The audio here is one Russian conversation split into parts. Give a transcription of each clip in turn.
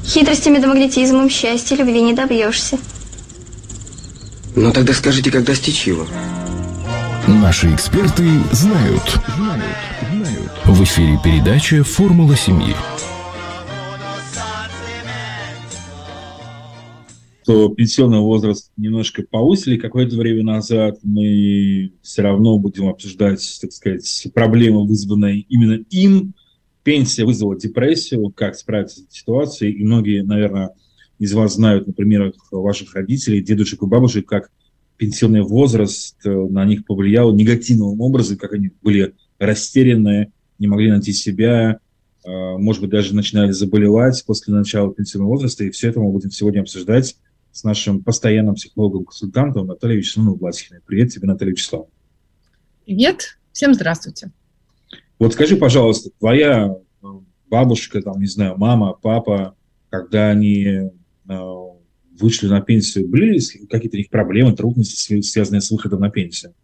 Хитростями да магнетизмом счастья любви не добьешься. Ну тогда скажите, как достичь его? Наши эксперты знают. В эфире передача «Формула семьи». Что пенсионный возраст немножко повысили какое-то время назад, мы все равно будем обсуждать, так сказать, проблемы, вызванные именно им. Пенсия вызвала депрессию, как справиться с этой ситуацией. И многие, наверное, из вас знают на примерах ваших родителей, дедушек и бабушек, как пенсионный возраст на них повлиял негативным образом, как они были растеряны, не могли найти себя, может быть, даже начинали заболевать после начала пенсионного возраста. И все это мы будем сегодня обсуждать с нашим постоянным психологом-консультантом Натальей Вячеславовной Власихиной. Привет тебе, Наталья Вячеславовна. Привет, всем здравствуйте. Вот скажи, пожалуйста, твоя бабушка, там, не знаю, мама, папа, когда они вышли на пенсию, были какие-то у них проблемы, трудности, связанные с выходом на пенсию?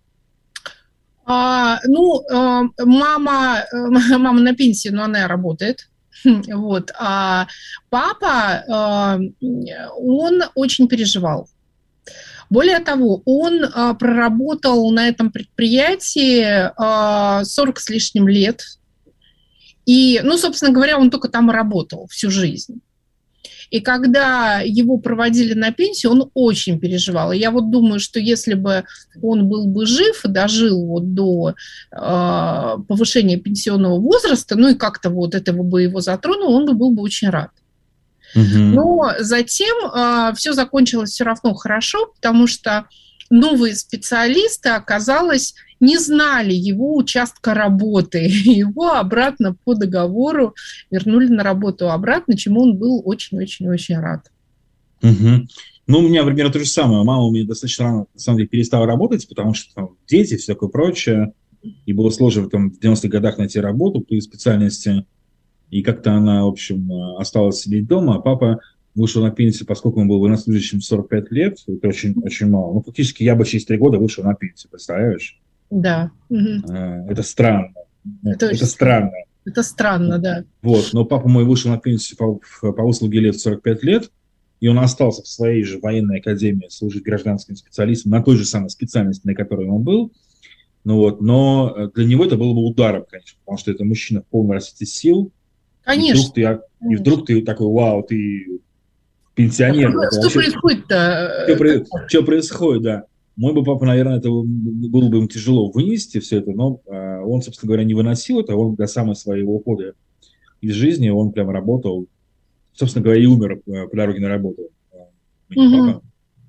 Мама на пенсии, но она работает. Вот. А папа, он очень переживал. Более того, он проработал на этом предприятии 40 с лишним лет. И, собственно говоря, он только там и работал всю жизнь. И когда его проводили на пенсию, он очень переживал. И я вот думаю, что если бы он был бы жив и дожил вот до повышения пенсионного возраста, и как-то вот этого бы его затронуло, он был бы очень рад. Но затем все закончилось все равно хорошо, потому что новые специалисты, оказалось, не знали его участка работы. Его обратно по договору вернули на работу обратно, чему он был очень-очень-очень рад. У меня примерно то же самое. Мама у меня достаточно рано, на самом деле, перестала работать, потому что там дети, все такое прочее. И было сложно там, в 90-х годах найти работу по специальности. И как-то она, в общем, осталась сидеть дома, а папа вышел на пенсию, поскольку он был военнослужащим 45 лет, это очень, очень мало. Фактически я бы через 3 года вышел на пенсию, представляешь? Да. Это странно. Это странно. Это странно, да. Вот, но папа мой вышел на пенсию по выслуге лет 45 лет, и он остался в своей же военной академии служить гражданским специалистом на той же самой специальности, на которой он был. Но для него это было бы ударом, конечно, потому что это мужчина в полном расцвете сил. Конечно. И вдруг ты такой, вау, ты пенсионер. Что происходит-то? Что происходит, да. Мой бы папа, наверное, это было бы ему тяжело вынести все это, но он, собственно говоря, не выносил это, он до самого своего ухода из жизни, он прям работал, собственно говоря, и умер по дороге на работу. Папа.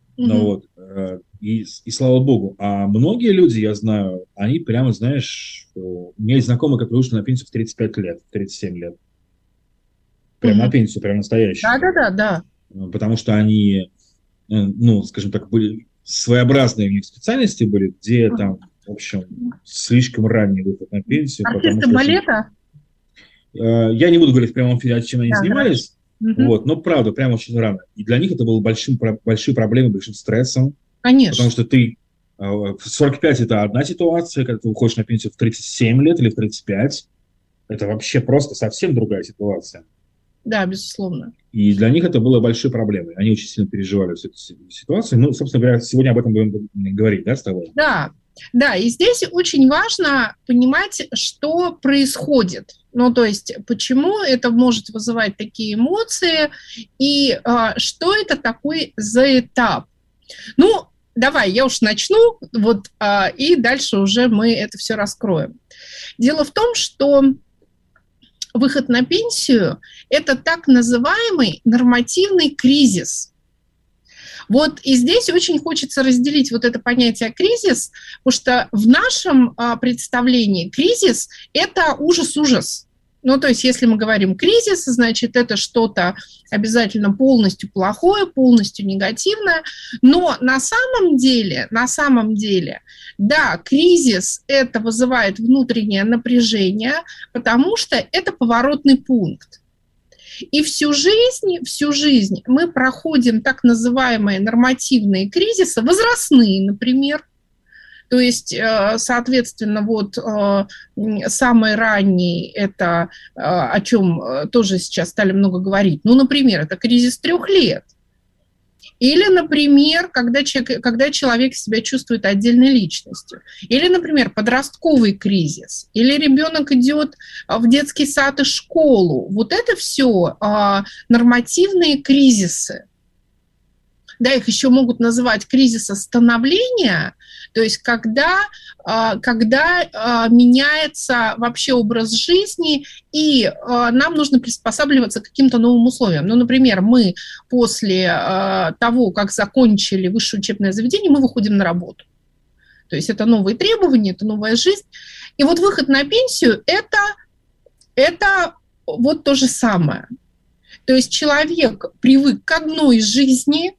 И слава богу. А многие люди, я знаю, они прямо, знаешь, у меня есть знакомые, которые вышли на пенсию в 35 лет, в 37 лет. Прям на пенсию, прям настоящую. Да. Потому что они, скажем так, были своеобразные у них специальности были, где там, в общем, слишком ранний выход на пенсию. Артисты балета? Я не буду говорить в прямом эфире, чем они занимались, но правда, прямо очень рано. И для них это было большие проблемы, большим стрессом. Конечно. Потому что ты в 45 это одна ситуация, когда ты уходишь на пенсию в 37 лет или в 35, это вообще просто совсем другая ситуация. Да, безусловно. И для них это было большой проблемой. Они очень сильно переживали всю эту ситуацию. Собственно говоря, сегодня об этом будем говорить, да, с тобой? Да, и здесь очень важно понимать, что происходит. То есть, почему это может вызывать такие эмоции, и что это такой за этап. Давай, я уж начну, и дальше уже мы это все раскроем. Дело в том, что выход на пенсию – это так называемый нормативный кризис. И здесь очень хочется разделить это понятие кризис, потому что в нашем представлении кризис – это ужас-ужас. То есть, если мы говорим кризис, значит, это что-то обязательно полностью плохое, полностью негативное. Но на самом деле, да, кризис это вызывает внутреннее напряжение, потому что это поворотный пункт. И всю жизнь мы проходим так называемые нормативные кризисы, возрастные, например, То есть, соответственно, вот самый ранний, это о чем тоже сейчас стали много говорить. Ну, например, это кризис 3 лет. Или, например, когда человек себя чувствует отдельной личностью. Или, например, подростковый кризис. Или ребенок идет в детский сад и школу. Вот это все нормативные кризисы. Да, их еще могут называть кризисом становления, то есть когда меняется вообще образ жизни, и нам нужно приспосабливаться к каким-то новым условиям. Ну, например, мы после того, как закончили высшее учебное заведение, мы выходим на работу. То есть это новые требования, это новая жизнь. И вот выход на пенсию – это вот то же самое. То есть человек привык к одной жизни,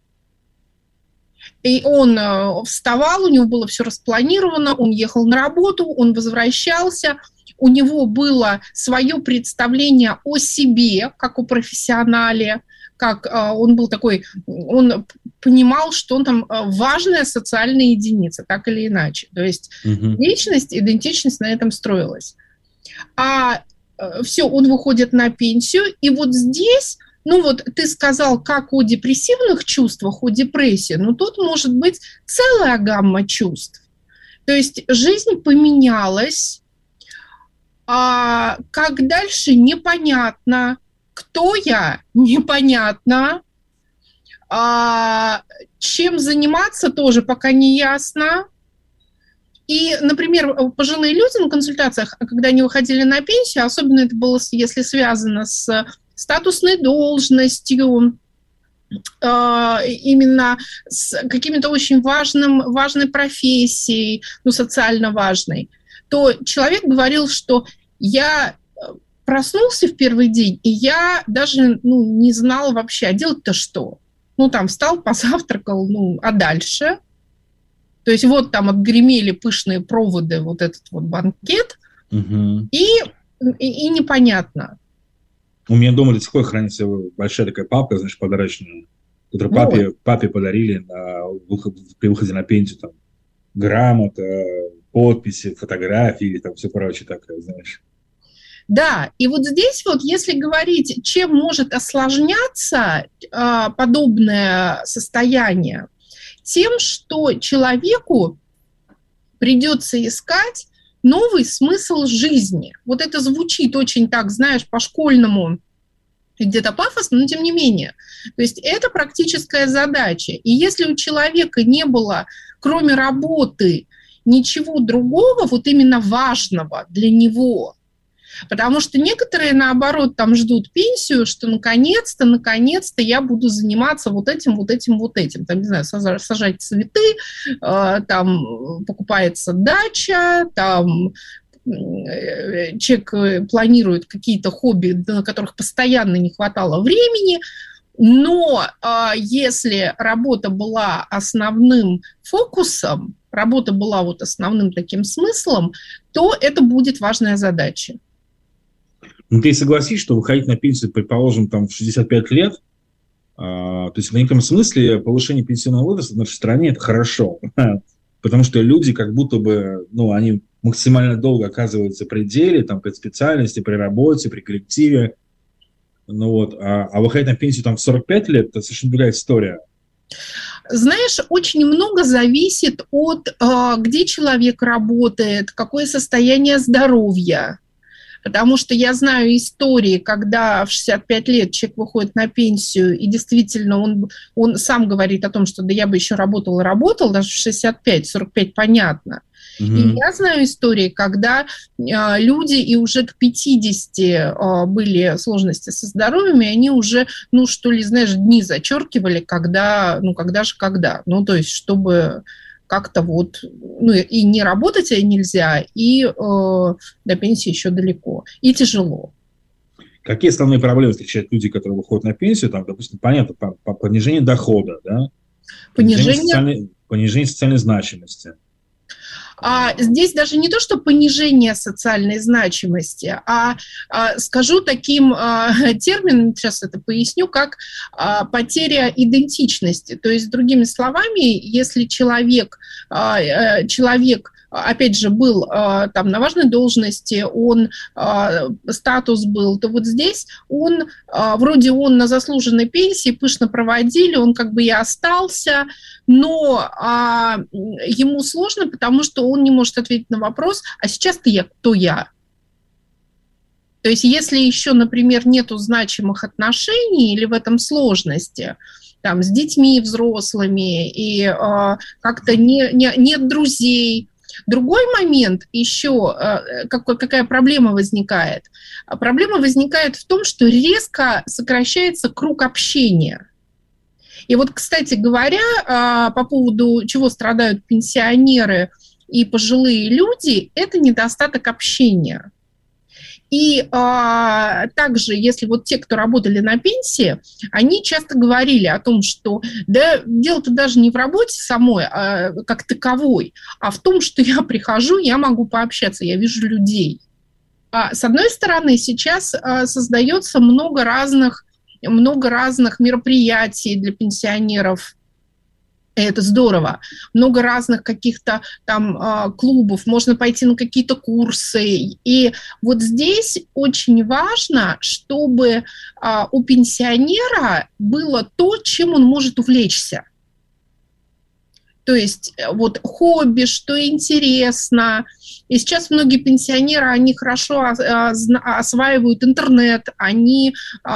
и он вставал, у него было все распланировано, он ехал на работу, он возвращался, у него было свое представление о себе, как о профессионале, как он был такой, он понимал, что он там важная социальная единица, так или иначе. То есть личность, идентичность на этом строилась. А все, он выходит на пенсию, и вот здесь... Ну вот ты сказал, как о депрессивных чувствах, о депрессии, но тут может быть целая гамма чувств. То есть жизнь поменялась, а как дальше непонятно, кто я непонятно, чем заниматься тоже пока не ясно. И, например, пожилые люди на консультациях, когда они выходили на пенсию, особенно это было, если связано с статусной должностью, именно с какими-то очень важной профессией, ну, социально важной, то человек говорил, что я проснулся в первый день, и я даже не знал вообще, а делать-то что? Ну, там встал, позавтракал, а дальше? То есть вот там отгремели пышные проводы, вот этот вот банкет, и непонятно. У меня дома до сих пор хранится большая такая папка, знаешь, подарочная, которую папе подарили при выходе на пенсию. Там грамота, подписи, фотографии, там все прочее такое, знаешь. Да, и вот здесь вот, если говорить, чем может осложняться подобное состояние, тем, что человеку придется искать новый смысл жизни. Вот это звучит очень так, знаешь, по-школьному, где-то пафосно, но тем не менее. То есть это практическая задача. И если у человека не было, кроме работы, ничего другого, вот именно важного для него, потому что некоторые, наоборот, там ждут пенсию, что наконец-то я буду заниматься вот этим. Там, не знаю, сажать цветы, там покупается дача, там человек планирует какие-то хобби, на которых постоянно не хватало времени. Но если работа была основным фокусом, работа была вот основным таким смыслом, то это будет важная задача. Ну, ты согласись, что выходить на пенсию, предположим, там, в 65 лет, то есть в некотором смысле повышение пенсионного возраста в нашей стране – это хорошо, потому что люди как будто бы, они максимально долго оказываются при деле, там, при специальности, при работе, при коллективе, а выходить на пенсию там в 45 лет – это совершенно другая история. Знаешь, очень много зависит от, где человек работает, какое состояние здоровья. Потому что я знаю истории, когда в 65 лет человек выходит на пенсию, и действительно он сам говорит о том, что да я бы еще работал, даже в 65, 45 понятно. И я знаю истории, когда люди и уже к 50 были сложности со здоровьем, и они уже, дни зачеркивали, когда. То есть, чтобы как-то и не работать нельзя, и до пенсии еще далеко, и тяжело. Какие основные проблемы встречают люди, которые выходят на пенсию? Там, допустим, понятно, понижение дохода, да? Понижение социальной значимости. здесь даже не то, что понижение социальной значимости, скажу таким термином, сейчас это поясню, как потеря идентичности. То есть, другими словами, если человек опять же, был там на важной должности, статус был, то вот здесь вроде он на заслуженной пенсии, пышно проводили, он как бы и остался, но ему сложно, потому что он не может ответить на вопрос, а сейчас-то кто я? То есть если еще, например, нету значимых отношений или в этом сложности, там, с детьми взрослыми, и как-то нет друзей. Другой момент еще, какая проблема возникает? Проблема возникает в том, что резко сокращается круг общения. И вот, кстати говоря, по поводу чего страдают пенсионеры и пожилые люди, это недостаток общения. И также, если вот те, кто работали на пенсии, они часто говорили о том, что да, дело-то даже не в работе самой, как таковой, а в том, что я прихожу, я могу пообщаться, я вижу людей. С одной стороны, сейчас создается много разных мероприятий для пенсионеров. Это здорово. Много разных каких-то там клубов, можно пойти на какие-то курсы. И вот здесь очень важно, чтобы у пенсионера было то, чем он может увлечься. То есть вот хобби, что интересно. И сейчас многие пенсионеры, они хорошо осваивают интернет, они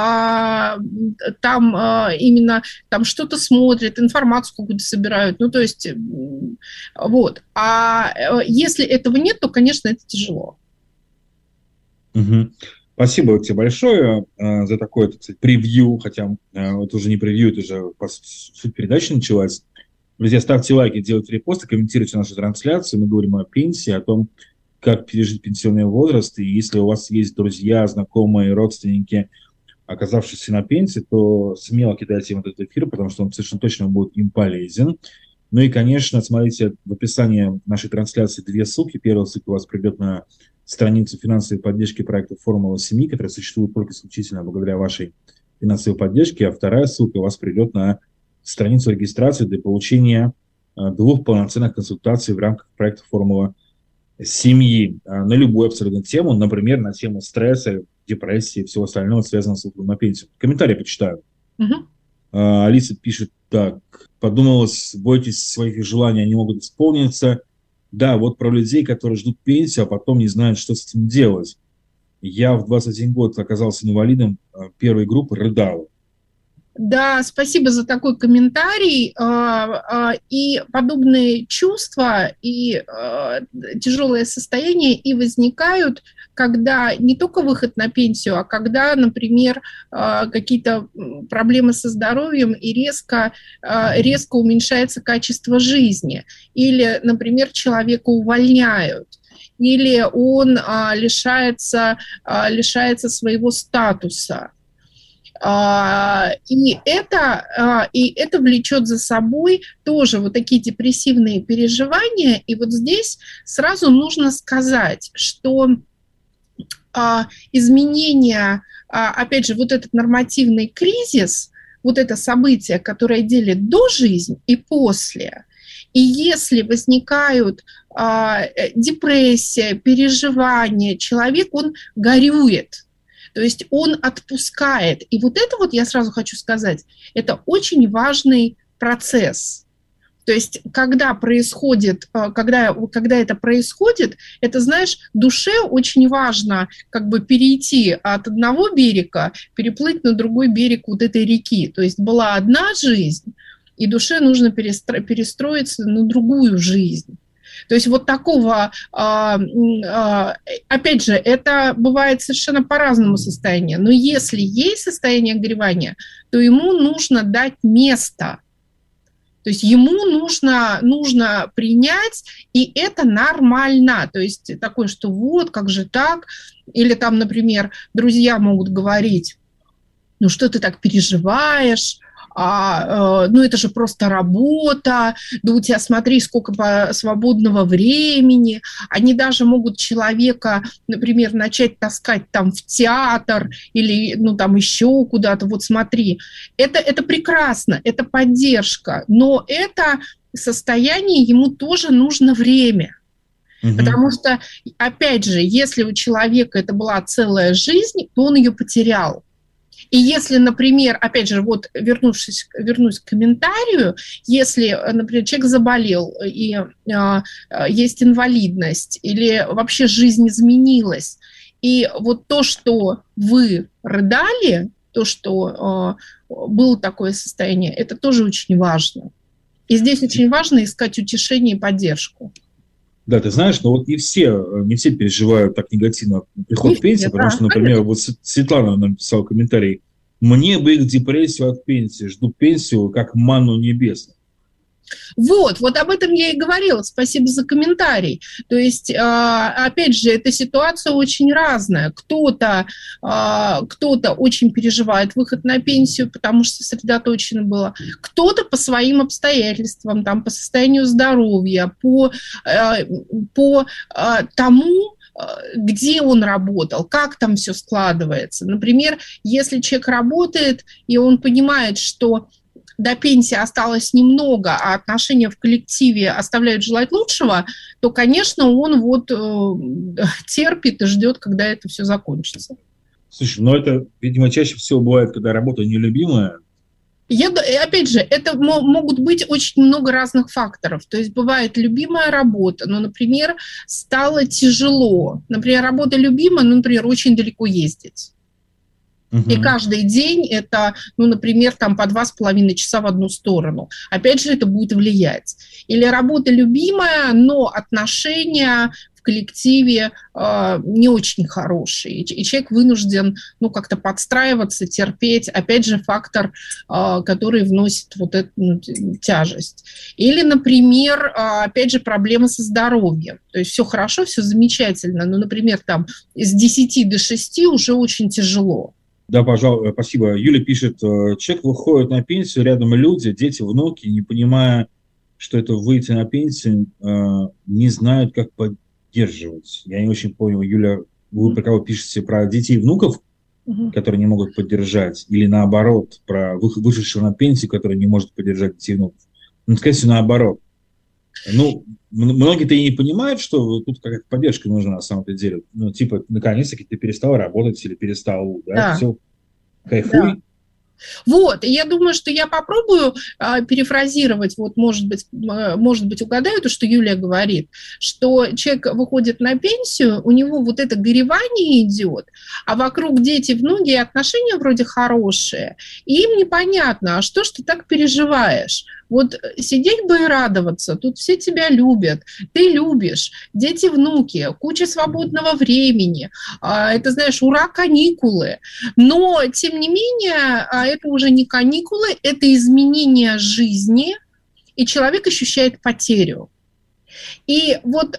там именно там что-то смотрят, информацию какую-то собирают. Ну, то есть вот. А если этого нет, то, конечно, это тяжело. Угу. Спасибо тебе большое за такое, так сказать, превью, хотя это уже не превью, это уже суть передачи началась. Друзья, ставьте лайки, делайте репосты, комментируйте нашу трансляцию. Мы говорим о пенсии, о том, как пережить пенсионный возраст. И если у вас есть друзья, знакомые, родственники, оказавшиеся на пенсии, то смело кидайте им этот эфир, потому что он совершенно точно будет им полезен. Ну и, конечно, смотрите в описании нашей трансляции 2 ссылки. Первая ссылка у вас придет на страницу финансовой поддержки проекта «Формула семьи», которая существует только исключительно благодаря вашей финансовой поддержке. А вторая ссылка у вас придет на страницу регистрации для получения 2 полноценных консультаций в рамках проекта «Формула семьи» на любую абсолютно тему, например, на тему стресса, депрессии и всего остального, связанного с выходом на пенсию. Комментарии почитаю. Алиса пишет так. Подумалось, бойтесь своих желаний, они могут исполниться. Да, вот про людей, которые ждут пенсию, а потом не знают, что с этим делать. Я в 21 год оказался инвалидом первой группы, рыдал. Да, спасибо за такой комментарий. И подобные чувства, и тяжелое состояние и возникают, когда не только выход на пенсию, а когда, например, какие-то проблемы со здоровьем и резко уменьшается качество жизни. Или, например, человека увольняют. Или он лишается своего статуса. И это влечет за собой тоже вот такие депрессивные переживания. И вот здесь сразу нужно сказать, что изменения, опять же, вот этот нормативный кризис, вот это событие, которое делит до жизни и после. И если возникают депрессия, переживания, человек, он горюет. То есть он отпускает. И вот это вот, я сразу хочу сказать, это очень важный процесс. То есть когда это происходит, это, знаешь, душе очень важно как бы перейти от одного берега, переплыть на другой берег вот этой реки. То есть была одна жизнь, и душе нужно перестроиться на другую жизнь. То есть вот такого, опять же, это бывает совершенно по-разному состояние, но если есть состояние горевания, то ему нужно дать место. То есть ему нужно принять, и это нормально. То есть такое, что вот, как же так? Или там, например, друзья могут говорить, ну что ты так переживаешь, ну это же просто работа, да у тебя смотри, сколько свободного времени. Они даже могут человека, например, начать таскать там в театр или ну там еще куда-то, вот смотри. Это прекрасно, это поддержка, но это состояние ему тоже нужно время. Потому что, опять же, если у человека это была целая жизнь, то он ее потерял. И если, например, опять же, вот вернусь к комментарию, если, например, человек заболел, и есть инвалидность, или вообще жизнь изменилась, и вот то, что вы рыдали, то, что было такое состояние, это тоже очень важно. И здесь очень важно искать утешение и поддержку. Да, ты знаешь, но вот не все переживают так негативно приход пенсии, потому что, например, вот Светлана написала комментарий: «Мне бы их депрессию от пенсии, жду пенсию как манну небесную». Вот об этом я и говорила, спасибо за комментарий. То есть, опять же, эта ситуация очень разная. Кто-то очень переживает выход на пенсию, потому что сосредоточено было. Кто-то по своим обстоятельствам, там, по состоянию здоровья, по тому, где он работал, как там все складывается. Например, если человек работает, и он понимает, что до пенсии осталось немного, а отношения в коллективе оставляют желать лучшего, то, конечно, он вот терпит и ждет, когда это все закончится. Слушай, но это, видимо, чаще всего бывает, когда работа нелюбимая. Опять же, это могут быть очень много разных факторов. То есть бывает любимая работа, но, например, стало тяжело. Например, работа любимая, но, например, очень далеко ездить. И каждый день это, ну, например, там по 2,5 часа в одну сторону. Опять же, это будет влиять. Или работа любимая, но отношения в коллективе не очень хорошие. И человек вынужден, ну, как-то подстраиваться, терпеть. Опять же, фактор, который вносит вот эту тяжесть. Или, например, опять же, проблемы со здоровьем. То есть все хорошо, все замечательно, но, например, там с 10 до 6 уже очень тяжело. Да, пожалуйста, спасибо. Юля пишет: человек выходит на пенсию, рядом люди, дети, внуки, не понимая, что это выйти на пенсию, не знают, как поддерживать. Я не очень понял, Юля, вы про кого пишете? Про детей и внуков, которые не могут поддержать, или наоборот, про вышедшего на пенсию, который не может поддержать детей и внуков? Ну, скорее всего, наоборот. Ну, многие-то и не понимают, что тут какая-то поддержка нужна на самом-то деле. Ну, типа, наконец-таки ты перестал работать или перестал, да. Все, кайфуй. Да. Вот, и я думаю, что я попробую перефразировать, вот, может быть, угадаю то, что Юлия говорит, что человек выходит на пенсию, у него вот это горевание идет, а вокруг дети, внуки, отношения вроде хорошие, и им непонятно, а что ж ты так переживаешь? Вот сидеть бы и радоваться, тут все тебя любят, ты любишь, дети, внуки, куча свободного времени, это, знаешь, ура, каникулы, но, тем не менее, это уже не каникулы, это изменение жизни, и человек ощущает потерю. И вот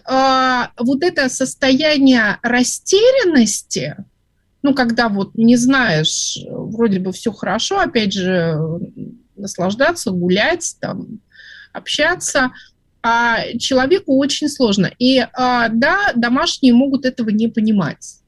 это состояние растерянности, ну, когда вот не знаешь, вроде бы все хорошо, опять же, наслаждаться, гулять, там, общаться, а человеку очень сложно. И да, домашние могут этого не понимать.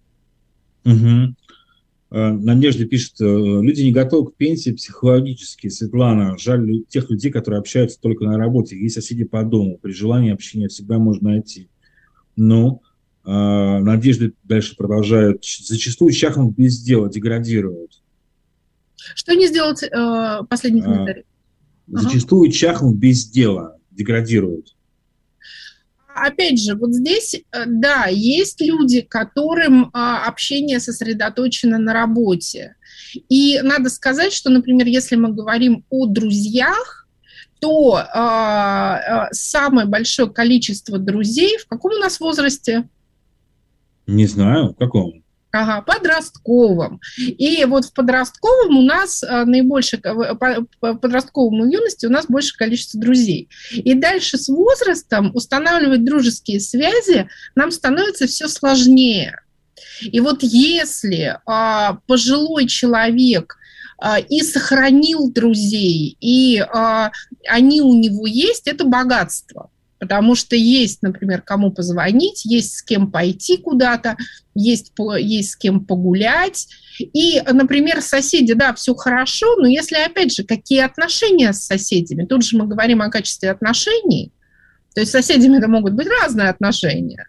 Надежда пишет: люди не готовы к пенсии психологически. Светлана, жаль тех людей, которые общаются только на работе. Есть соседи по дому. При желании общения всегда можно найти. Ну, Надежда дальше продолжает: зачастую чахнут без дела, деградируют. Что не сделать, последний комментарий? Зачастую чахнут без дела, деградируют. Опять же, вот здесь, да, есть люди, которым общение сосредоточено на работе. И надо сказать, что, например, если мы говорим о друзьях, то самое большое количество друзей в каком у нас возрасте? Не знаю, в каком? Подростковом. И вот в подростковом у нас в подростковом и юности у нас большее количество друзей. И дальше с возрастом устанавливать дружеские связи нам становится все сложнее. И вот если пожилой человек и сохранил друзей, и они у него есть, это богатство. Потому что есть, например, кому позвонить, есть с кем пойти куда-то, есть с кем погулять. И, например, соседи, да, все хорошо, но если, опять же, какие отношения с соседями? Тут же мы говорим о качестве отношений. То есть с соседями это могут быть разные отношения.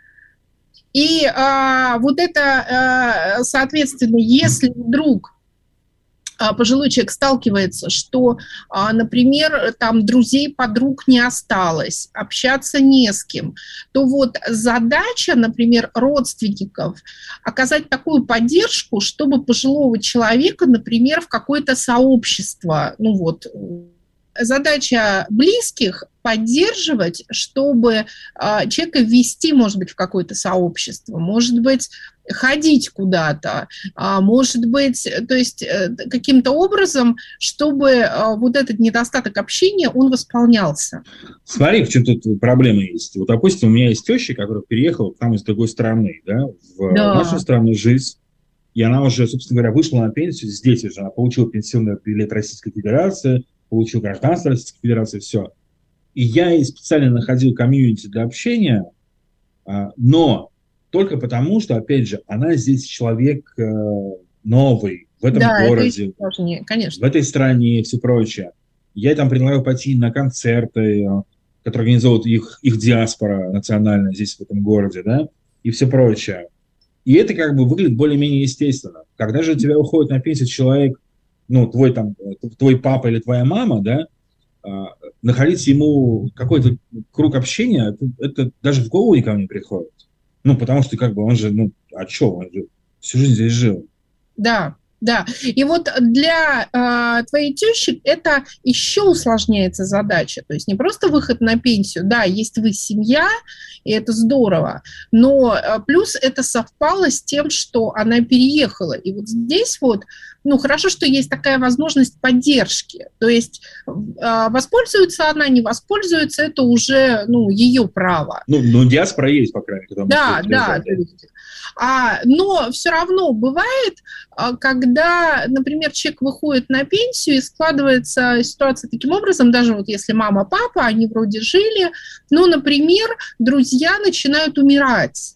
И вот это, соответственно, если вдруг пожилой человек сталкивается, что, например, там друзей, подруг не осталось, общаться не с кем, то вот задача, например, родственников оказать такую поддержку, чтобы пожилого человека, например, в какое-то сообщество, ну вот, задача близких поддерживать, чтобы человека ввести, может быть, в какое-то сообщество, может быть, ходить куда-то, может быть, то есть каким-то образом, чтобы вот этот недостаток общения, он восполнялся. Смотри, в чем тут проблема есть. Вот, допустим, у меня есть теща, которая переехала к нам из другой страны, да, в нашу страну жить, и она уже, собственно говоря, вышла на пенсию, здесь уже она получила пенсионный билет Российской Федерации, получил гражданство Российской Федерации, все. И я ей специально находил комьюнити для общения, но только потому, что, опять же, она здесь человек новый в этом городе, конечно, в этой стране и все прочее. Я ей там предлагал пойти на концерты, которые организовывают их диаспора национальная здесь, в этом городе, да, и все прочее. И это как бы выглядит более-менее естественно. Когда же у тебя уходит на пенсию человек, ну, твой папа или твоя мама, да, находить ему какой-то круг общения, это даже в голову никому не приходит. Ну, потому что, как бы, он же, ну, а что, он же всю жизнь здесь жил. Да, да. И вот для твоей тещи это еще усложняется задача. То есть не просто выход на пенсию, да, есть вы семья, и это здорово, но плюс это совпало с тем, что она переехала. И вот здесь вот, ну, хорошо, что есть такая возможность поддержки. То есть воспользуется она, не воспользуется, это уже, ну, ее право. Ну, диаспора есть, по крайней мере. Да. Но все равно бывает, когда, например, человек выходит на пенсию, и складывается ситуация таким образом, даже вот если мама, папа, они вроде жили, но, например, друзья начинают умирать.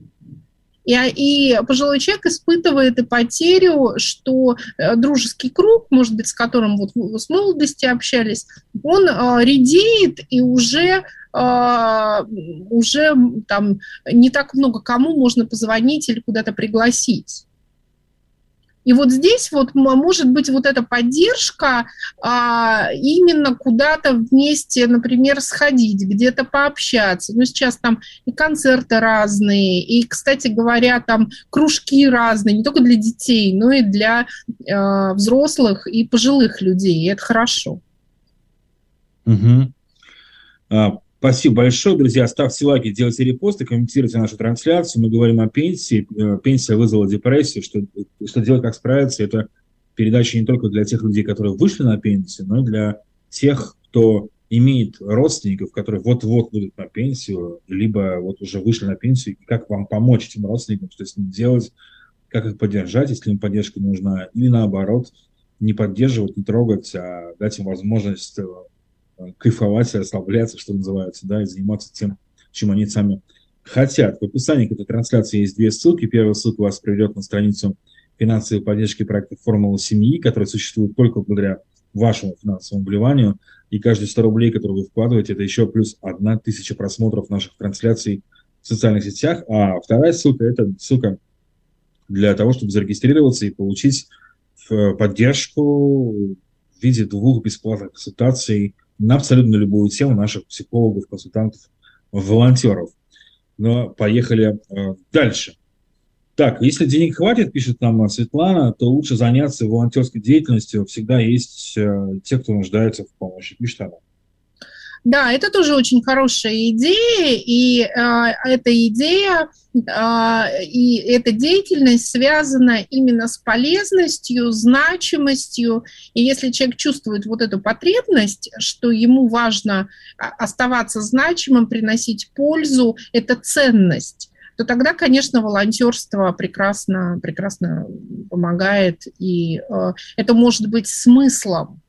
И пожилой человек испытывает и потерю, что дружеский круг, может быть, с которым вот вы с молодости общались, он редеет, и уже там не так много кому можно позвонить или куда-то пригласить. И вот здесь вот может быть вот эта поддержка именно куда-то вместе, например, сходить, где-то пообщаться. Ну, сейчас там и концерты разные, и, кстати говоря, там кружки разные, не только для детей, но и для взрослых и пожилых людей. И это хорошо. Спасибо большое, друзья. Ставьте лайки, делайте репосты, комментируйте нашу трансляцию. Мы говорим о пенсии. Пенсия вызвала депрессию. Что делать, как справиться? Это передача не только для тех людей, которые вышли на пенсию, но и для тех, кто имеет родственников, которые вот-вот будут на пенсию, либо вот уже вышли на пенсию. И как вам помочь этим родственникам, что с ними делать, как их поддержать, если им поддержка нужна, или наоборот, не поддерживать, не трогать, а дать им возможность кайфовать, расслабляться, что называется, да, и заниматься тем, чем они сами хотят. В описании к этой трансляции есть две ссылки. Первая ссылка вас приведет на страницу финансовой поддержки проекта «Формула семьи», которая существует только благодаря вашему финансовому вливанию. И каждые 100 рублей, которые вы вкладываете, это еще плюс 1000 просмотров наших трансляций в социальных сетях. А вторая ссылка – это ссылка для того, чтобы зарегистрироваться и получить поддержку в виде 2 бесплатных консультаций на абсолютно любую тему наших психологов, консультантов, волонтеров. Но поехали дальше. Так, если денег хватит, пишет нам Светлана, то лучше заняться волонтерской деятельностью. Всегда есть те, кто нуждается в помощи, пишет она. Да, это тоже очень хорошая идея, и эта идея и эта деятельность связана именно с полезностью, значимостью. И если человек чувствует вот эту потребность, что ему важно оставаться значимым, приносить пользу, это ценность, то тогда, конечно, волонтерство прекрасно помогает, и это может быть смыслом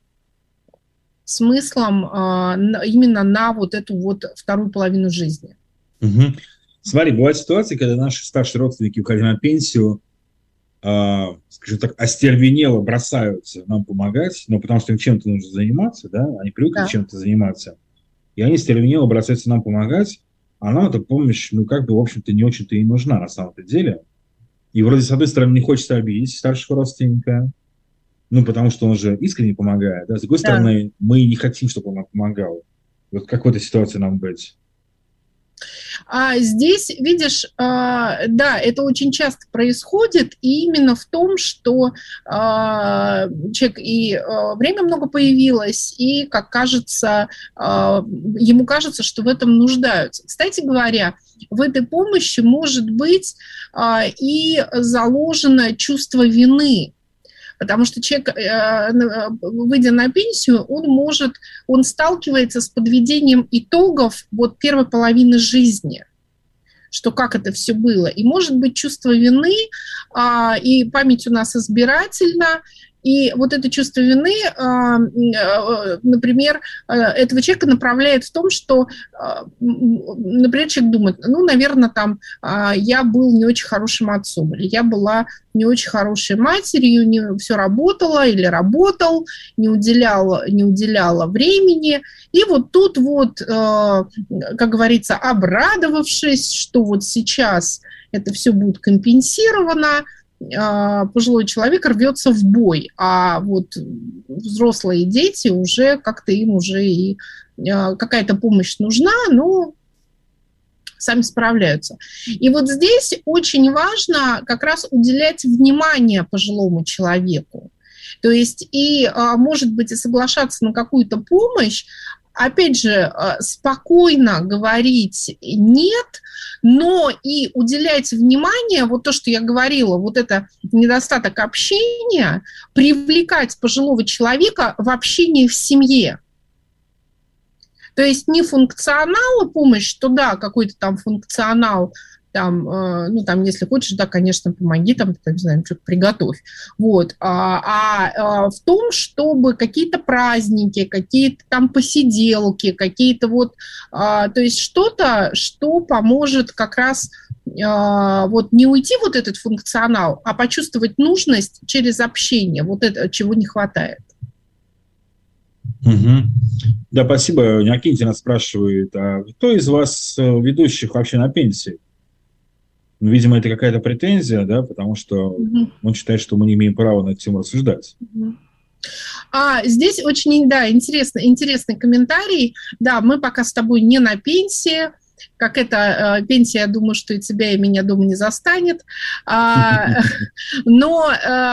именно на вот эту вот вторую половину жизни. Угу. Смотри, бывают ситуации, когда наши старшие родственники, уходя на пенсию, скажем так, остервенело бросаются нам помогать, но потому что им чем-то нужно заниматься, да, они привыкли чем-то заниматься, и они остервенело бросаются нам помогать, а нам эта помощь, ну, как бы, в общем-то, не очень-то и нужна на самом-то деле. И вроде, с одной стороны, не хочется обидеть старшего родственника, ну, потому что он же искренне помогает, да, с другой стороны, мы не хотим, чтобы он нам помогал. Вот как в этой ситуации нам быть? Здесь, видишь, да, это очень часто происходит, и именно в том, что человек и время много появилось, и, как кажется, ему кажется, что в этом нуждаются. Кстати говоря, в этой помощи может быть и заложено чувство вины. Потому что человек, выйдя на пенсию, он сталкивается с подведением итогов вот первой половины жизни, что как это все было. И может быть чувство вины, и память у нас избирательна, и вот это чувство вины, например, этого человека направляет в том, что, например, человек думает, ну, наверное, там, я был не очень хорошим отцом, или я была не очень хорошей матерью, не все работала или работал, не уделяла времени. И вот тут вот, как говорится, обрадовавшись, что вот сейчас это все будет компенсировано, пожилой человек рвется в бой, а вот взрослые дети уже как-то им уже и какая-то помощь нужна, но сами справляются. И вот здесь очень важно как раз уделять внимание пожилому человеку. То есть и, может быть, и соглашаться на какую-то помощь, опять же, спокойно говорить «нет», но и уделять внимание, вот то, что я говорила, вот это недостаток общения, привлекать пожилого человека в общение в семье. То есть не функционала помощь, что да, какой-то там функционал, там, ну, там, если хочешь, да, конечно, помоги, там, не знаю, что-то приготовь. Вот. В том, чтобы какие-то праздники, какие-то там посиделки, какие-то вот, то есть что-то, что поможет как раз вот не уйти вот этот функционал, а почувствовать нужность через общение, вот это, чего не хватает. Угу. Да, спасибо. Иннокентий нас спрашивает, а кто из вас ведущих вообще на пенсии? Ну, видимо, это какая-то претензия, да, потому что он считает, что мы не имеем права на эту тему рассуждать. Здесь очень, да, интересный комментарий. Да, мы пока с тобой не на пенсии. Как это, пенсия, я думаю, что и тебя, и меня дома не застанет. Но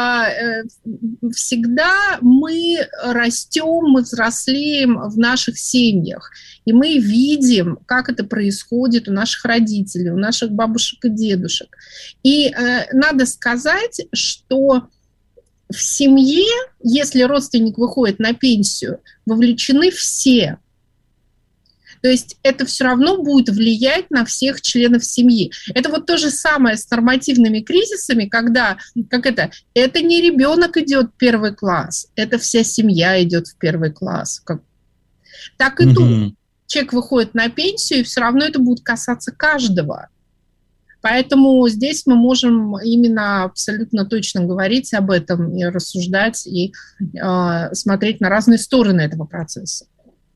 всегда мы растем, мы взрослеем в наших семьях. И мы видим, как это происходит у наших родителей, у наших бабушек и дедушек. И надо сказать, что в семье, если родственник выходит на пенсию, вовлечены все. То есть это все равно будет влиять на всех членов семьи. Это вот то же самое с нормативными кризисами, когда, это не ребенок идет в первый класс, это вся семья идет в первый класс. Так и тут. Человек выходит на пенсию, и все равно это будет касаться каждого. Поэтому здесь мы можем именно абсолютно точно говорить об этом и рассуждать, и смотреть на разные стороны этого процесса.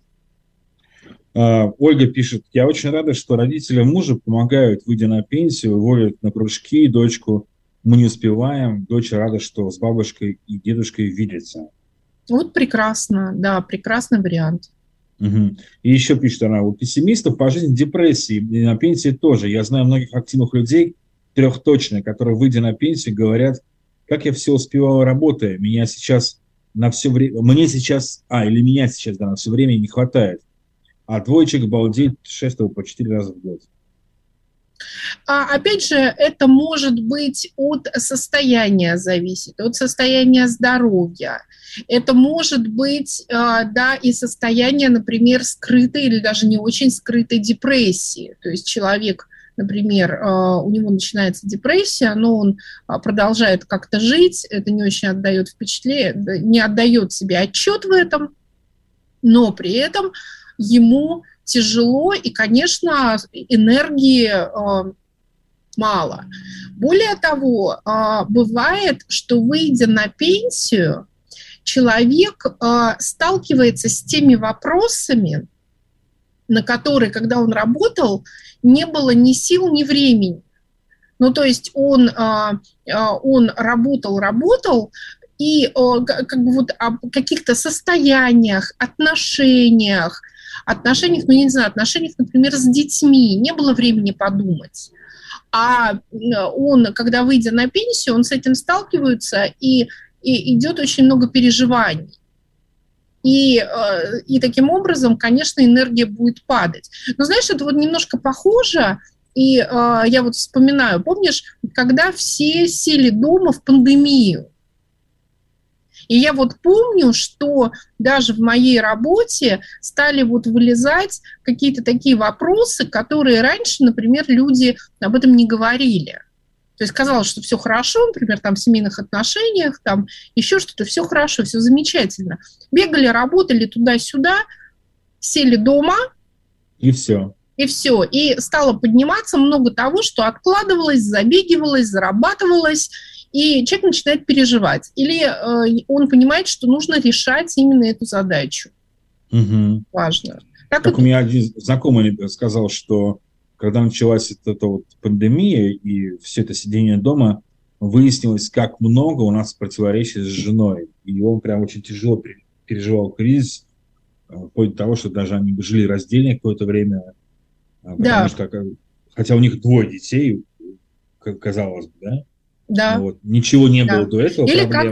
Ольга пишет, я очень рада, что родители мужа помогают, выйдя на пенсию, водят на кружки, дочку мы не успеваем, дочь рада, что с бабушкой и дедушкой видится. Вот прекрасно, да, прекрасный вариант. Угу. И еще пишет она, у пессимистов по жизни депрессии, и на пенсии тоже. Я знаю многих активных людей, трехточных, которые, выйдя на пенсию, говорят, как я все успевал работая, меня сейчас на все время, меня сейчас на все время не хватает. А двоечек балдеет, шествовал по 4 раза в год. Опять же, это может быть от состояния зависит, от состояния здоровья. Это может быть, да, и состояние, например, скрытой или даже не очень скрытой депрессии. То есть человек например, у него начинается депрессия, но он продолжает как-то жить, это не очень отдает впечатление, не отдает себе отчет в этом, но при этом ему тяжело и, конечно, энергии мало. Более того, бывает, что, выйдя на пенсию, человек сталкивается с теми вопросами, на которые, когда он работал, не было ни сил, ни времени. Ну, то есть он работал, и как бы вот о каких-то состояниях, отношениях, ну, не знаю, отношениях, например, с детьми не было времени подумать. А он, когда, выйдя на пенсию, он с этим сталкивается, и идет очень много переживаний. И таким образом, конечно, энергия будет падать. Но, знаешь, это вот немножко похоже, и я вот вспоминаю, помнишь, когда все сели дома в пандемию, и я вот помню, что даже в моей работе стали вот вылезать какие-то такие вопросы, которые раньше, например, люди об этом не говорили. То есть казалось, что все хорошо, например, там в семейных отношениях, там еще что-то, все хорошо, все замечательно. Бегали, работали туда-сюда, сели дома. И все. И все. И стало подниматься много того, что откладывалось, забегивалось, зарабатывалось, и человек начинает переживать. Или он понимает, что нужно решать именно эту задачу. Угу. Важно. Так у меня один знакомый сказал, что когда началась эта вот пандемия и все это сидение дома, выяснилось, как много у нас противоречий с женой. И он прям очень тяжело переживал кризис, вплоть до того, что даже они жили раздельно какое-то время. Потому что, хотя у них 2 детей, казалось бы, да? Да. Вот. Ничего не было до этого. Или проблем.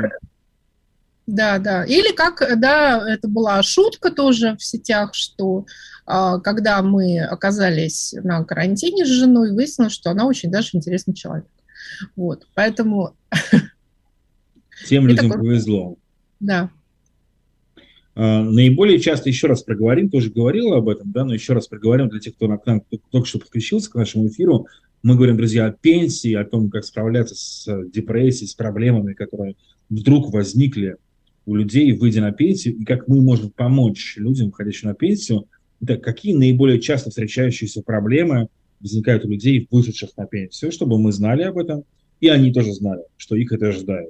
Или это была шутка тоже в сетях, что когда мы оказались на карантине с женой, выяснилось, что она очень даже интересный человек. Вот, поэтому... Тем людям повезло. Да. Наиболее часто, еще раз проговорим, тоже говорила об этом, да, но еще раз проговорим для тех, кто к нам только что подключился к нашему эфиру. Мы говорим, друзья, о пенсии, о том, как справляться с депрессией, с проблемами, которые вдруг возникли у людей, выйдя на пенсию, и как мы можем помочь людям, выходящим на пенсию. Это какие наиболее часто встречающиеся проблемы возникают у людей, вышедших на пенсию, чтобы мы знали об этом, и они тоже знали, что их это ожидает.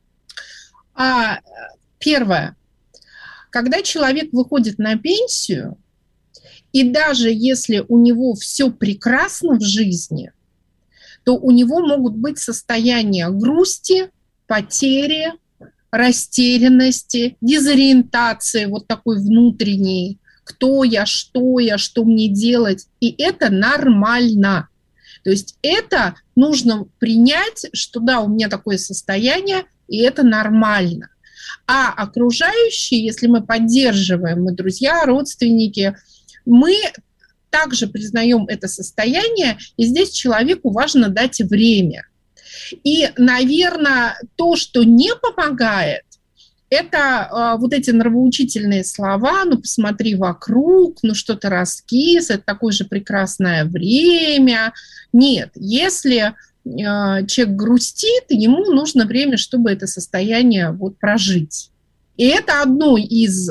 Первое. Когда человек выходит на пенсию, и даже если у него все прекрасно в жизни, то у него могут быть состояния грусти, потери, растерянности, дезориентации, вот такой внутренней, кто я, что мне делать, и это нормально. То есть это нужно принять, что да, у меня такое состояние, и это нормально. А окружающие, если мы поддерживаем, мы друзья, родственники, мы также признаем это состояние, и здесь человеку важно дать время. И, наверное, то, что не помогает, это вот эти нравоучительные слова, ну, посмотри вокруг, ну, что-то раскис, это такое же прекрасное время. Нет, если человек грустит, ему нужно время, чтобы это состояние вот прожить. И это одно из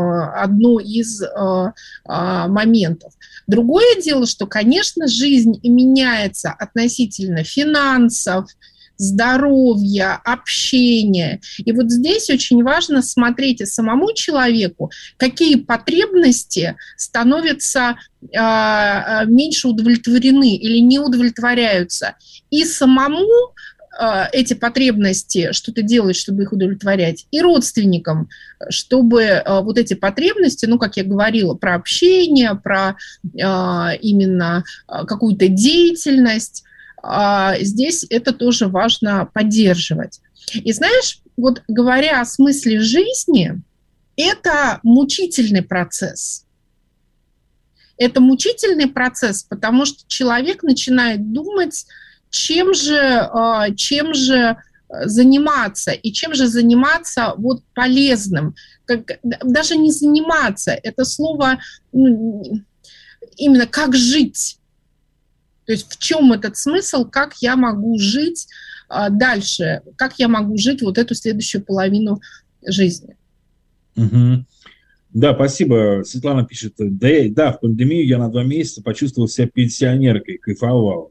моментов. Другое дело, что, конечно, жизнь меняется относительно финансов, здоровья, общения. И вот здесь очень важно смотреть и самому человеку, какие потребности становятся меньше удовлетворены или не удовлетворяются. И самому эти потребности что-то делать, чтобы их удовлетворять, и родственникам, чтобы вот эти потребности, ну, как я говорила, про общение, про именно какую-то деятельность, здесь это тоже важно поддерживать. И знаешь, вот говоря о смысле жизни, это мучительный процесс. Это мучительный процесс, потому что человек начинает думать, чем же заниматься, и чем же заниматься вот полезным. Даже не заниматься, это слово именно как жить. То есть в чем этот смысл, как я могу жить дальше, как я могу жить вот эту следующую половину жизни. Угу. Да, спасибо. Светлана пишет, да, в пандемию я на 2 месяца почувствовал себя пенсионеркой, кайфовал.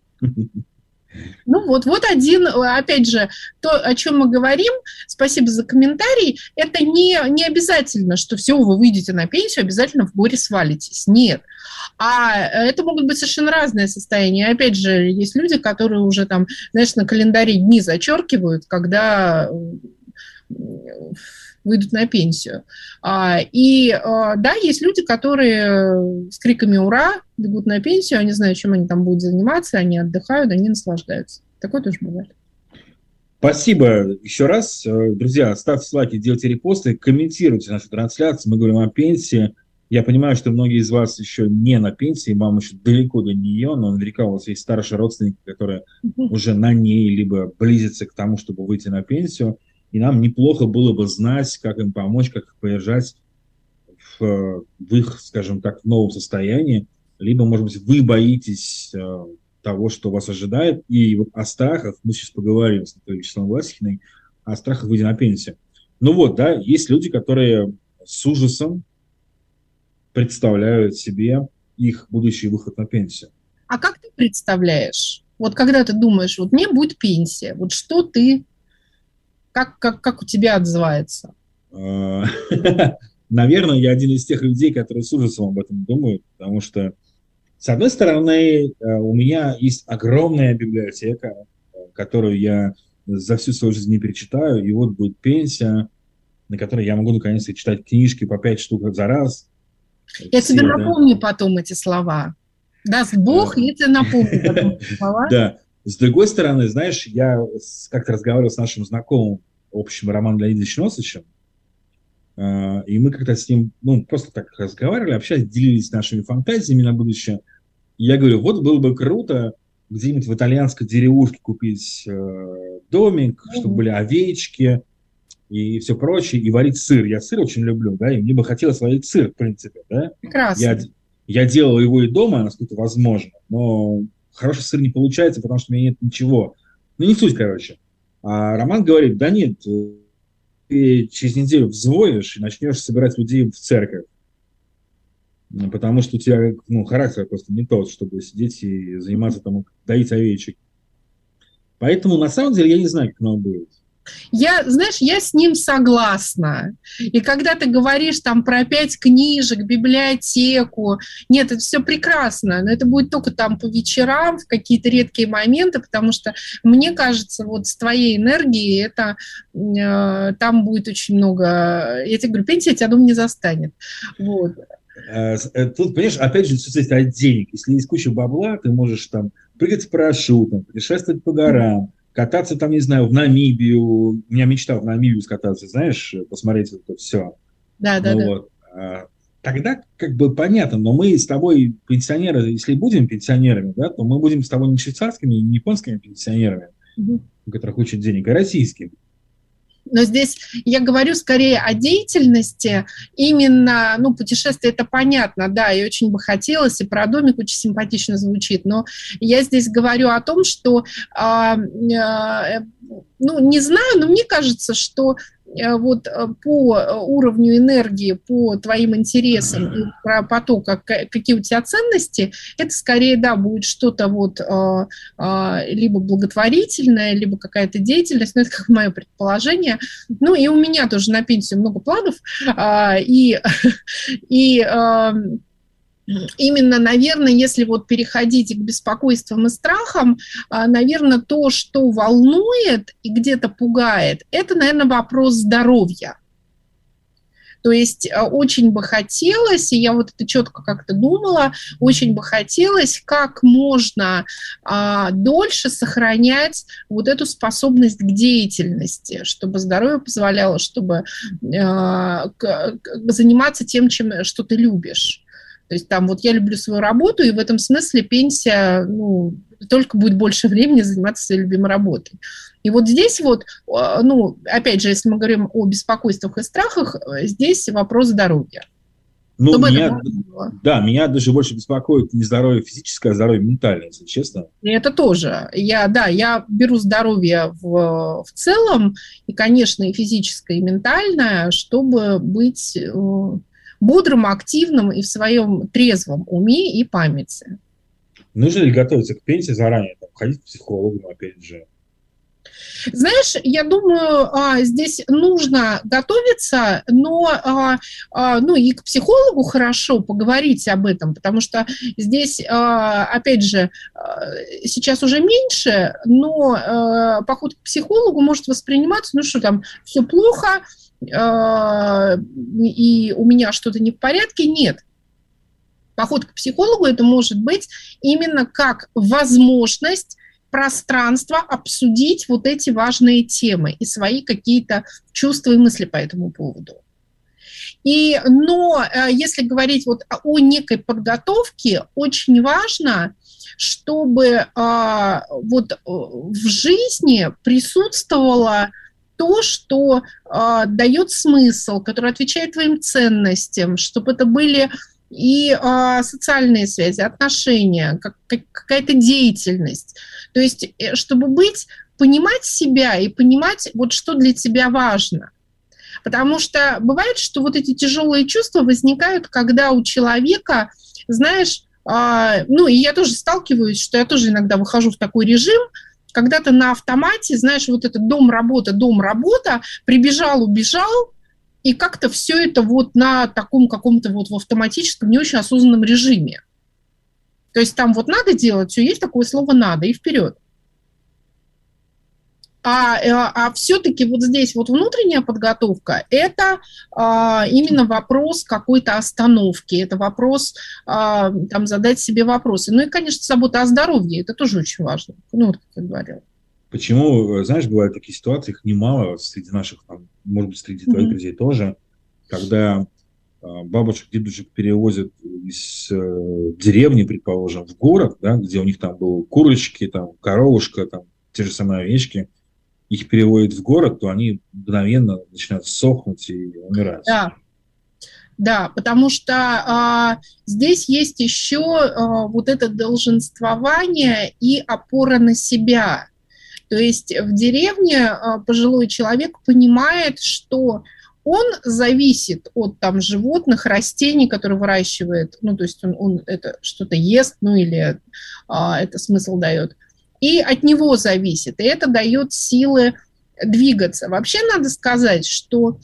Ну вот один, опять же, то, о чем мы говорим, спасибо за комментарий, это не обязательно, что все, вы выйдете на пенсию, обязательно в горе свалитесь. Нет. А это могут быть совершенно разные состояния. Опять же, есть люди, которые уже там, знаешь, на календаре дни зачеркивают, когда выйдут на пенсию. Да, есть люди, которые с криками «Ура!» бегут на пенсию, они знают, чем они там будут заниматься, они отдыхают, они наслаждаются. Такое тоже бывает. Спасибо еще раз. Друзья, ставьте лайки, делайте репосты, комментируйте нашу трансляцию. Мы говорим о пенсии. Я понимаю, что многие из вас еще не на пенсии, вам еще далеко до нее, но наверняка у вас есть старшие родственники, которые уже на ней, либо близятся к тому, чтобы выйти на пенсию. И нам неплохо было бы знать, как им помочь, как их поддержать в их, скажем так, новом состоянии. Либо, может быть, вы боитесь того, что вас ожидает. И вот о страхах мы сейчас поговорим с Натальей Вячеславовной Власихиной, о страхах выйдя на пенсию. Ну вот, да, есть люди, которые с ужасом представляют себе их будущий выход на пенсию. А как ты представляешь? Вот когда ты думаешь, вот мне будет пенсия, вот что ты... Как у тебя отзывается? Наверное, я один из тех людей, которые с ужасом об этом думают, потому что, с одной стороны, у меня есть огромная библиотека, которую я за всю свою жизнь не перечитаю, и вот будет пенсия, на которой я могу наконец-то читать книжки по 5 штук за раз. Я тебе напомню потом эти слова. Даст Бог, я тебе напомню потом эти слова. Да. С другой стороны, знаешь, я как-то разговаривал с нашим знакомым, общим Романом Леонидовичем Носычем, и мы как-то с ним, просто так разговаривали, общались, делились нашими фантазиями на будущее. И я говорю, вот было бы круто где-нибудь в итальянской деревушке купить домик, чтобы были овечки и все прочее, и варить сыр. Я сыр очень люблю, да, и мне бы хотелось варить сыр, в принципе, да. Прекрасно. Я делал его и дома, насколько возможно, но хороший сыр не получается, потому что у меня нет ничего. Не суть, короче. А Роман говорит, да нет, ты через неделю взвоишь и начнешь собирать людей в церковь. Потому что у тебя характер просто не тот, чтобы сидеть и заниматься там, доить овечек. Поэтому, на самом деле, я не знаю, как оно будет. Я с ним согласна. И когда ты говоришь там про 5 книжек, библиотеку, нет, это все прекрасно, но это будет только там по вечерам, в какие-то редкие моменты, потому что, мне кажется, вот с твоей энергией это там будет очень много... Я тебе говорю, пенсия тебя дома не застанет. Вот. Тут, понимаешь, опять же, все зависит от денег. Если есть куча бабла, ты можешь там прыгать с парашютом, путешествовать по горам, кататься там, не знаю, в Намибию. У меня мечта в Намибию скататься, знаешь, посмотреть это все. Да. Вот. Тогда как бы понятно, но мы с тобой пенсионеры, если будем пенсионерами, да, то мы будем с тобой не швейцарскими, не японскими пенсионерами, у которых куча денег, а российскими. Но здесь я говорю скорее о деятельности, именно, путешествие это понятно, да, и очень бы хотелось, и про домик очень симпатично звучит, но я здесь говорю о том, что, не знаю, но мне кажется, что вот по уровню энергии, по твоим интересам и по то, какие у тебя ценности, это скорее, да, будет что-то вот либо благотворительное, либо какая-то деятельность, но это как мое предположение. Ну и у меня тоже на пенсию много планов, именно, наверное, если вот переходить к беспокойствам и страхам, наверное, то, что волнует и где-то пугает, это, наверное, вопрос здоровья. То есть очень бы хотелось, и я вот это четко как-то думала, очень бы хотелось как можно дольше сохранять вот эту способность к деятельности, чтобы здоровье позволяло, чтобы заниматься тем, что ты любишь. То есть там вот я люблю свою работу, и в этом смысле пенсия, только будет больше времени заниматься своей любимой работой. И вот здесь вот, опять же, если мы говорим о беспокойствах и страхах, здесь вопрос здоровья. Ну, чтобы это меня, можно было. да, меня даже больше беспокоит не здоровье физическое, а здоровье ментальное, если честно. И это тоже. Я беру здоровье в целом, и, конечно, и физическое, и ментальное, чтобы быть бодрым, активным и в своем трезвом уме и памяти. Нужно ли готовиться к пенсии заранее, там, ходить к психологу, опять же? Знаешь, я думаю, здесь нужно готовиться, но ну, и к психологу хорошо поговорить об этом, потому что здесь, опять же, сейчас уже меньше, но поход к психологу может восприниматься, ну что там, все плохо, и у меня что-то не в порядке. Нет. Поход к психологу это может быть именно как возможность пространство обсудить вот эти важные темы и свои какие-то чувства и мысли по этому поводу. Но если говорить вот о некой подготовке, очень важно, чтобы вот в жизни присутствовало то, что дает смысл, которое отвечает твоим ценностям, чтобы это были и социальные связи, отношения, какая-то деятельность. То есть, чтобы понимать себя и понимать, вот что для тебя важно. Потому что бывает, что вот эти тяжелые чувства возникают, когда у человека, знаешь, ну и я тоже сталкиваюсь, что я тоже иногда выхожу в такой режим, когда ты на автомате, знаешь, вот это дом-работа, прибежал, убежал, и как-то все это вот на таком каком-то вот в автоматическом, не очень осознанном режиме. То есть там вот надо делать, все есть такое слово «надо», и вперед. А все-таки вот здесь вот внутренняя подготовка – это именно вопрос какой-то остановки, это вопрос там, задать себе вопросы. Ну и, конечно, забота о здоровье – это тоже очень важно, ну вот как я говорила. Почему, знаешь, бывают такие ситуации, их немало среди наших, там, может быть, среди твоих друзей тоже, когда бабушек, дедушек перевозят из деревни, предположим, в город, да, где у них там были курочки, там, коровушка, там, те же самые овечки, их переводят в город, то они мгновенно начинают сохнуть и умирать. Да, потому что здесь есть еще вот это долженствование и опора на себя. То есть в деревне пожилой человек понимает, что он зависит от там, животных, растений, которые выращивает, ну, то есть он это что-то ест, ну, или это смысл дает, и от него зависит, и это дает силы двигаться. Вообще надо сказать, что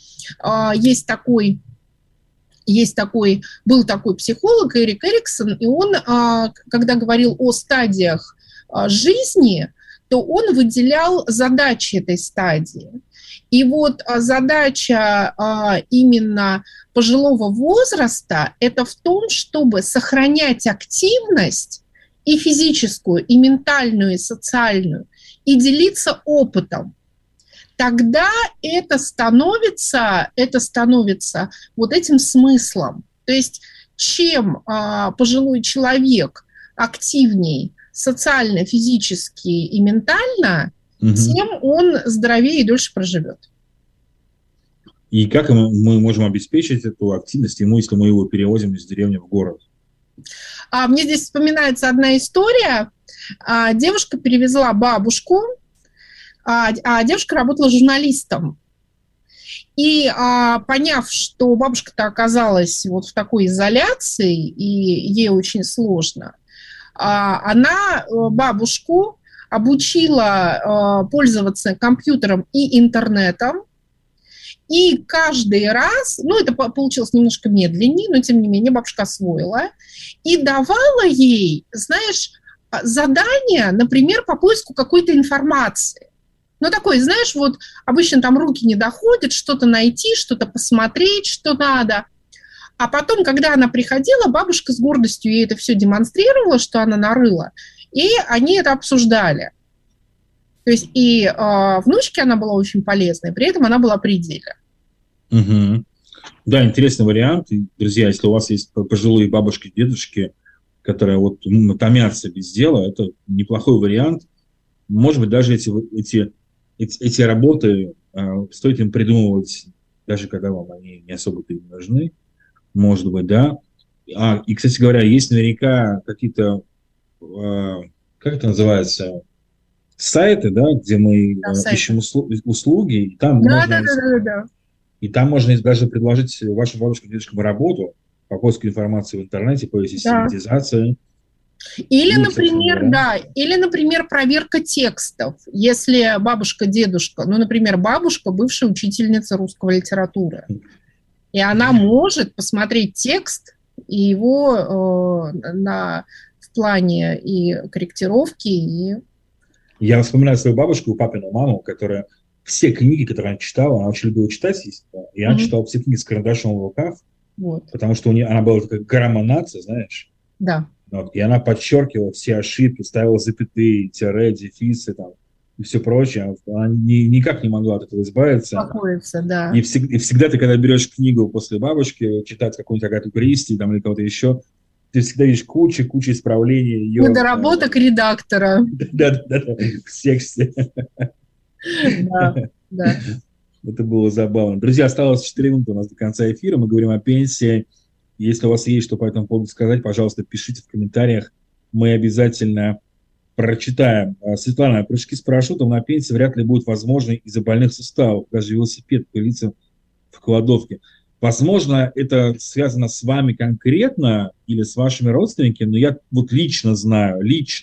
был такой психолог Эрик Эриксон, и он, когда говорил о стадиях жизни, то он выделял задачи этой стадии. И вот задача именно пожилого возраста – это в том, чтобы сохранять активность и физическую, и ментальную, и социальную, и делиться опытом. Тогда это становится вот этим смыслом. То есть чем пожилой человек активней социально, физически и ментально, тем он здоровее и дольше проживет. И как мы можем обеспечить эту активность ему, если мы его перевозим из деревни в город? Мне здесь вспоминается одна история. Девушка перевезла бабушку, а девушка работала журналистом. И поняв, что бабушка-то оказалась вот в такой изоляции, и ей очень сложно, она бабушку обучила пользоваться компьютером и интернетом, и каждый раз, ну, это получилось немножко медленнее, но, тем не менее, бабушка освоила, и давала ей, знаешь, задание, например, по поиску какой-то информации. Ну, такой, знаешь, вот обычно там руки не доходят, что-то найти, что-то посмотреть, что надо. А потом, когда она приходила, бабушка с гордостью ей это все демонстрировала, что она нарыла, и они это обсуждали. То есть и внучке она была очень полезной, при этом она была при деле. Угу. Да, интересный вариант. И, друзья, если у вас есть пожилые бабушки, дедушки, которые вот томятся без дела, это неплохой вариант. Может быть, даже эти работы стоит им придумывать, даже когда вам они не особо-то и нужны. Может быть, да. И, кстати говоря, есть наверняка какие-то, как это называется, сайты, да, где мы ищем услуги, и там и там можно даже предложить вашим бабушкам и дедушкам работу по поиску информации в интернете, по систематизации. Или, например, проверка текстов. Если бабушка, дедушка, например, бабушка, бывшая учительница русской литературы, и она может посмотреть текст и его в плане и корректировки, и... Я вспоминаю свою бабушку, папину маму, которая все книги, которые она читала, она очень любила читать, и она читала все книги с карандашом в руках, потому что она была такая граммонация, знаешь? Да. И она подчеркивала все ошибки, ставила запятые, тире, дефисы там, и все прочее. Она никак не могла от этого избавиться. Успокоиться, да. И всегда ты, когда берешь книгу после бабушки, читать какую-нибудь Агату Кристи там, или кого-то еще, ты всегда видишь кучу исправлений ее. Недоработок редактора. Да, в тексте. Да. Это было забавно. Друзья, осталось 4 минуты у нас до конца эфира. Мы говорим о пенсии. Если у вас есть что по этому поводу сказать, пожалуйста, пишите в комментариях. Мы обязательно прочитаем. Светлана, прыжки с парашютом на пенсии вряд ли будут возможны из-за больных суставов. Даже велосипед пылится в кладовке. Возможно, это связано с вами конкретно или с вашими родственниками, но я лично знаю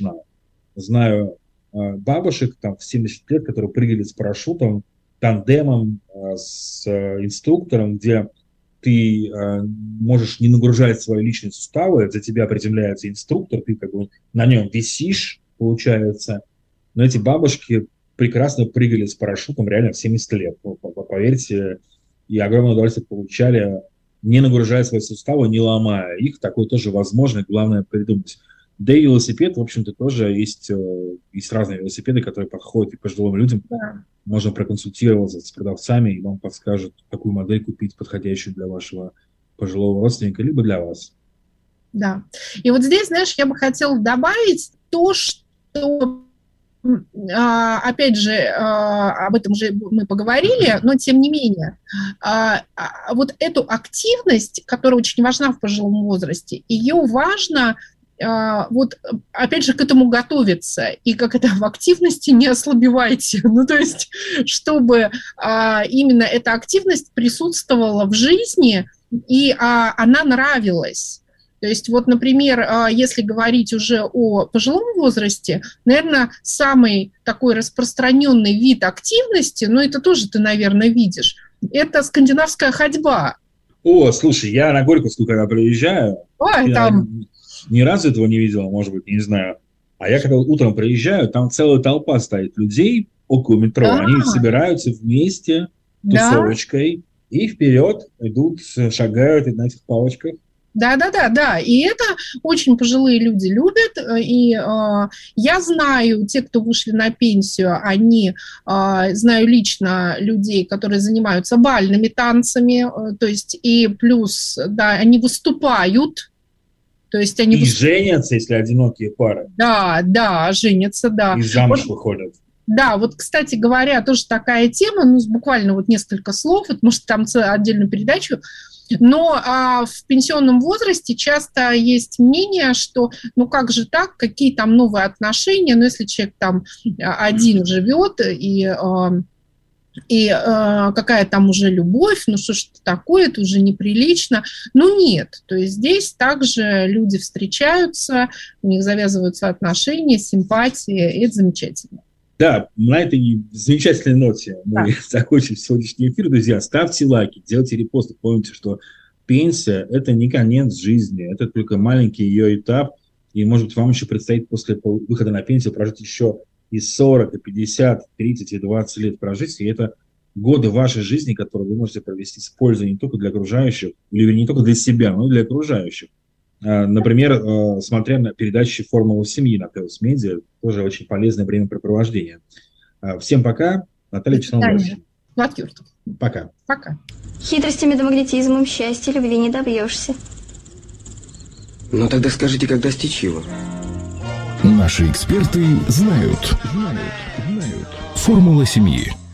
бабушек там, в 70 лет, которые прыгали с парашютом, тандемом с инструктором, где ты можешь не нагружать свои личные суставы, за тебя приземляется инструктор, ты как бы на нем висишь, получается. Но эти бабушки прекрасно прыгали с парашютом реально в 70 лет, поверьте, и огромное удовольствие получали, не нагружая свои суставы, не ломая их. Такое тоже возможно, главное придумать. Да и велосипед, в общем-то, тоже есть разные велосипеды, которые подходят и пожилым людям. Да. Можно проконсультироваться с продавцами, и вам подскажут, какую модель купить, подходящую для вашего пожилого родственника, либо для вас. Да. И вот здесь, знаешь, я бы хотела добавить то, что, опять же, об этом же мы поговорили, но тем не менее, вот эту активность, которая очень важна в пожилом возрасте, ее важно вот, опять же, к этому готовиться. И как это в активности не ослабевайте. То есть, чтобы именно эта активность присутствовала в жизни, и она нравилась. То есть, вот, например, если говорить уже о пожилом возрасте, наверное, самый такой распространенный вид активности, это тоже ты, наверное, видишь, это скандинавская ходьба. О, слушай, я на Горьковскую, когда приезжаю, ни разу этого не видела, может быть, не знаю. А я когда утром приезжаю, там целая толпа стоит людей около метро. Они собираются вместе тусовочкой и вперед идут, шагают на этих палочках. Да. И это очень пожилые люди любят. И я знаю, те, кто вышли на пенсию, знаю лично людей, которые занимаются бальными танцами. То есть и плюс, да, они выступают. То есть они женятся, если одинокие пары. Да, женятся, да. И замуж выходят. Да, вот, кстати говоря, тоже такая тема, буквально несколько слов, может, там отдельную передачу, но в пенсионном возрасте часто есть мнение, что, как же так, какие там новые отношения, если человек там один живет, и какая там уже любовь, что ж такое, это уже неприлично. Нет, то есть здесь также люди встречаются, у них завязываются отношения, симпатии, и это замечательно. Да, на этой замечательной ноте мы закончим сегодняшний эфир. Друзья, ставьте лайки, делайте репосты, помните, что пенсия – это не конец жизни, это только маленький ее этап, и, может быть, вам еще предстоит после выхода на пенсию прожить еще и 40, и 50, 30, и 20 лет прожить, и это годы вашей жизни, которые вы можете провести с пользой не только для окружающих, или не только для себя, но и для окружающих. Например, смотря на передачи «Формула семьи» на ТВС Медиа, тоже очень полезное времяпрепровождение. Всем пока. Наталья Вячеславовна. Влад Юртов. Пока. Пока. Хитростями да магнетизмом счастья любви не добьешься. Ну тогда скажите, как достичь его? Наши эксперты знают. Формула семьи.